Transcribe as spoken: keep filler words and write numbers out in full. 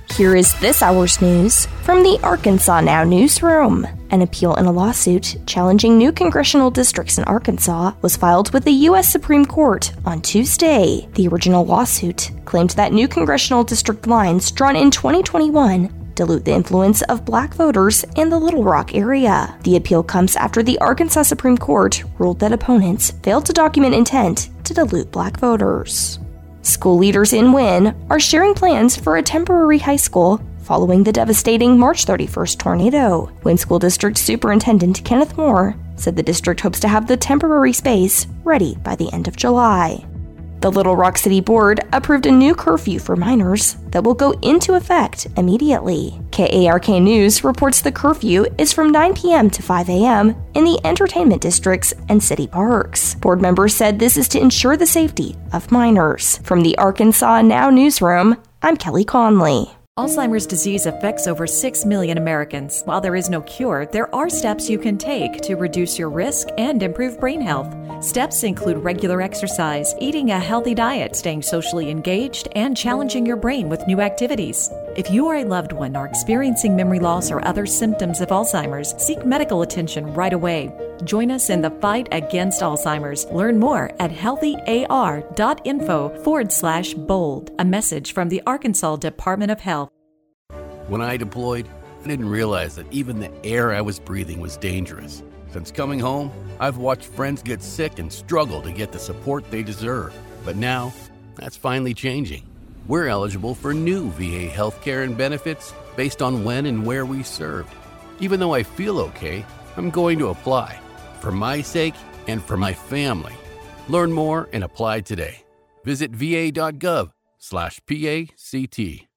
Here is this hour's news from the Arkansas Now newsroom. An appeal in a lawsuit challenging new congressional districts in Arkansas was filed with the U S Supreme Court on Tuesday. The original lawsuit claimed that new congressional district lines drawn in twenty twenty-one dilute the influence of black voters in the Little Rock area. The appeal comes after the Arkansas Supreme Court ruled that opponents failed to document intent to dilute black voters. School leaders in Wynne are sharing plans for a temporary high school following the devastating March thirty-first tornado. Wynne School District Superintendent Kenneth Moore said the district hopes to have the temporary space ready by the end of July. The Little Rock City Board approved a new curfew for minors that will go into effect immediately. K A R K News reports the curfew is from nine p.m. to five a.m. in the entertainment districts and city parks. Board members said this is to ensure the safety of minors. From the Arkansas Now newsroom, I'm Kelly Conley. Alzheimer's disease affects over six million Americans. While there is no cure, there are steps you can take to reduce your risk and improve brain health. Steps include regular exercise, eating a healthy diet, staying socially engaged, and challenging your brain with new activities. If you or a loved one are experiencing memory loss or other symptoms of Alzheimer's, seek medical attention right away. Join us in the fight against Alzheimer's. Learn more at healthyar.info forward slash bold. A message from the Arkansas Department of Health. When I deployed, I didn't realize that even the air I was breathing was dangerous. Since coming home, I've watched friends get sick and struggle to get the support they deserve. But now, that's finally changing. We're eligible for new V A healthcare and benefits based on when and where we served. Even though I feel okay, I'm going to apply. For my sake and for my family. Learn more and apply today. Visit va.gov slash PACT.